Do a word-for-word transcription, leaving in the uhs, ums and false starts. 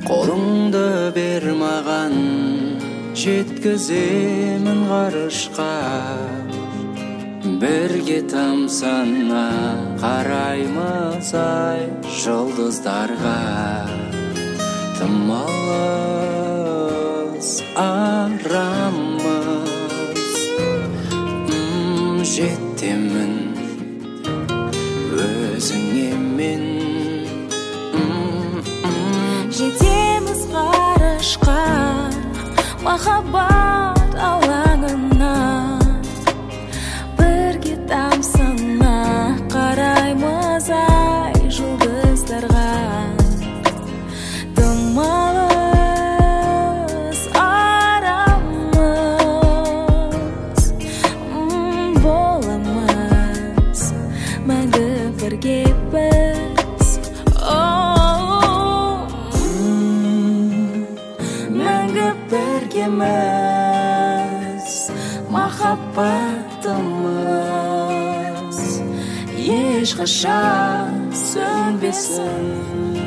Қолыңды бер маған, жеткіземін ғарышқа. Бірге тамсана қараймыз ай жұлдыздарға. Тым алыс арамыз, М, жетемін өзіңе мен. Жетеміз ғарышқа, махаббат алаңына. Бірге тамсана қараймыз ай жұлдыздарға. Тым алыс арамыз, М, боламыз мәңгі бірге біз. Оу, мәңгі біргеміз, махаббатымыз ешқашан сөнбесін.